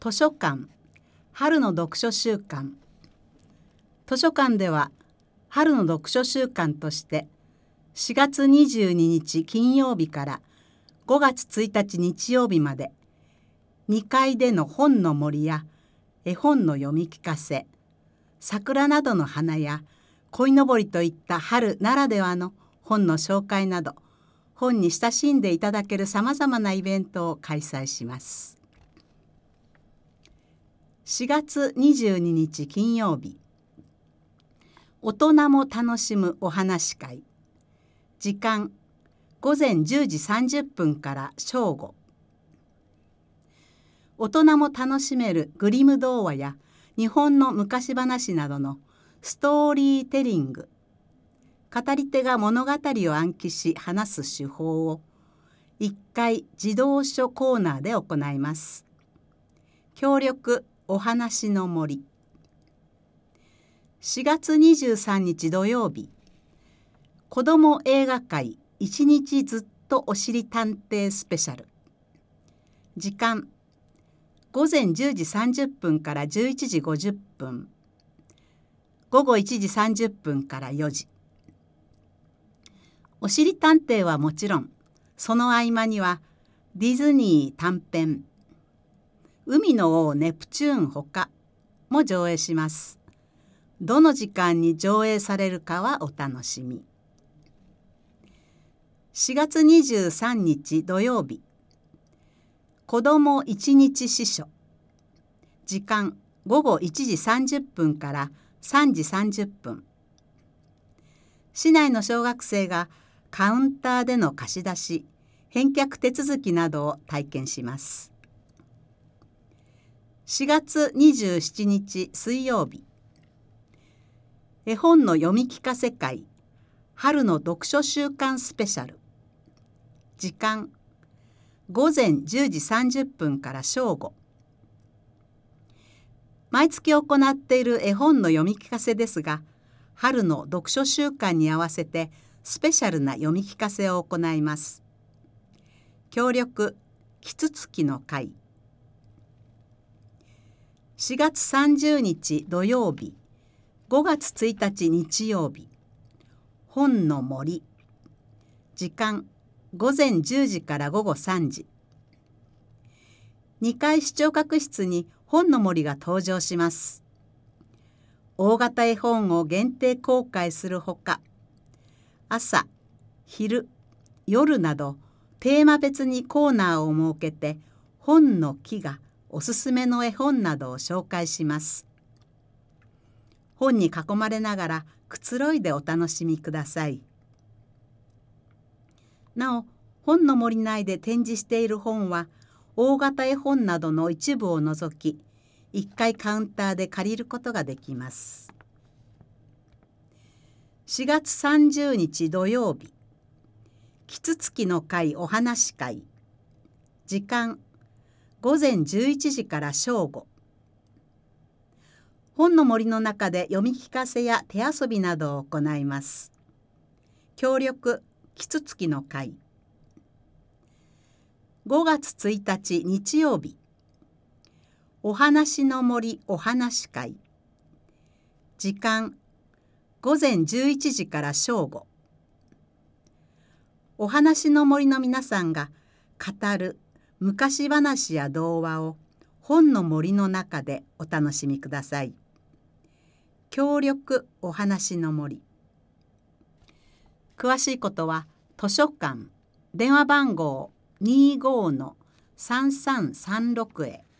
図書館春の読書週間。図書館では春の読書週間として4月22日金曜日から5月1日日曜日まで2階での本の森や絵本の読み聞かせ、桜などの花や鯉のぼりといった春ならではの本の紹介など本に親しんでいただけるさまざまなイベントを開催します。4月22日金曜日、大人も楽しむお話会。時間午前10時30分から正午。大人も楽しめるグリム童話や日本の昔話などのストーリーテリング。語り手が物語を暗記し話す手法を1階児童書コーナーで行います。協力お話の森。4月23日土曜日、子ども映画会1日ずっとおしり探偵スペシャル。時間午前10時30分から11時50分、午後1時30分から4時。おしり探偵はもちろん、その合間にはディズニー短編、海の王ネプチューンほかも上映します。どの時間に上映されるかはお楽しみ。4月23日土曜日、子ども一日司書。時間午後1時30分から3時30分。市内の小学生がカウンターでの貸し出し、返却手続きなどを体験します。4月27日水曜日、絵本の読み聞かせ会春の読書週間スペシャル。時間午前10時30分から正午。毎月行っている絵本の読み聞かせですが、春の読書週間に合わせてスペシャルな読み聞かせを行います。協力キツツキの会。4月30日土曜日、5月1日日曜日、本の森。時間午前10時から午後3時。2階視聴覚室に本の森が登場します。大型絵本を限定公開するほか、朝、昼、夜などテーマ別にコーナーを設けて本の木がおすすめの絵本などを紹介します。本に囲まれながらくつろいでお楽しみください。なお、本の森内で展示している本は大型絵本などの一部を除き1階カウンターで借りることができます。4月30日土曜日、キツツキの会お話会。時間午前11時から正午。本の森の中で読み聞かせや手遊びなどを行います。協力キツツキの会。5月1日日曜日、お話の森お話会。時間午前11時から正午。お話の森の皆さんが語る昔話や童話を本の森の中でお楽しみください。協力お話の森。詳しいことは図書館電話番号25-3336へ。